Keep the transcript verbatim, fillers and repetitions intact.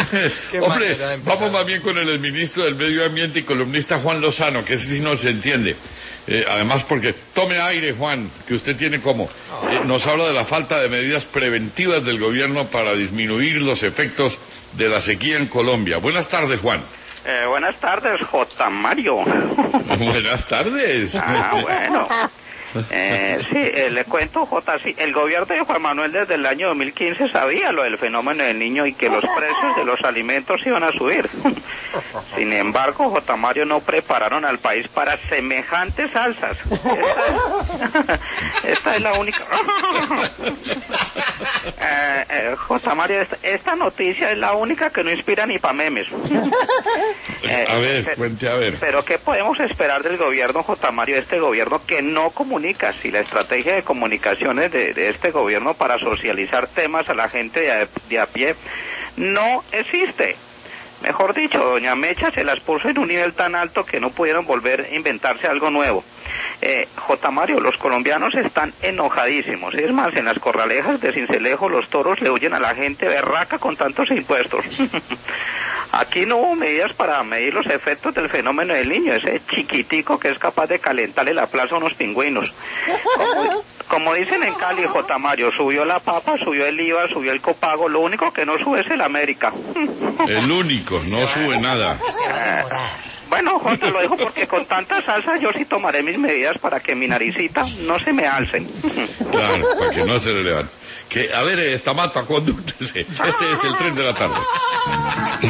Hombre, vamos más bien con el ministro del Medio Ambiente y columnista Juan Lozano, que ese sí no se entiende. Eh, además, porque tome aire, Juan, que usted tiene como. Eh, nos habla de la falta de medidas preventivas del gobierno para disminuir los efectos de la sequía en Colombia. Buenas tardes, Juan. Eh, buenas tardes, J. Mario. Buenas tardes. Ah, bueno. Eh, sí, eh, le cuento, J. Sí, el gobierno de Juan Manuel desde el año dos mil quince sabía lo del fenómeno del Niño y que los precios de los alimentos iban a subir. Sin embargo, J. Mario, no prepararon al país para semejantes alzas. Esta, esta es la única... eh, eh, J. Mario, esta, esta noticia es la única que no inspira ni pa' memes. Eh, a ver, pero, cuente, a ver. Pero ¿qué podemos esperar del gobierno, J. Mario, este gobierno que no comunica? Si la estrategia de comunicaciones de, de este gobierno para socializar temas a la gente de a, de a pie no existe. Mejor dicho, doña Mecha se las puso en un nivel tan alto que no pudieron volver a inventarse algo nuevo. Eh, J. Mario, los colombianos están enojadísimos. Es más, en las corralejas de Sincelejo los toros le huyen a la gente berraca con tantos impuestos. Aquí no hubo medidas para medir los efectos del fenómeno del Niño, ese chiquitico que es capaz de calentarle la plaza a unos pingüinos. Como, como dicen en Cali, J. Mario, subió la papa, subió el I V A, subió el copago, lo único que no sube es el América. El único, no sube nada. Eh, bueno, J, lo digo porque con tanta salsa yo sí tomaré mis medidas para que mi naricita no se me alcen. Claro, para que no se le levante. Que, a ver, esta mata, condúctese. Este es el tren de la tarde.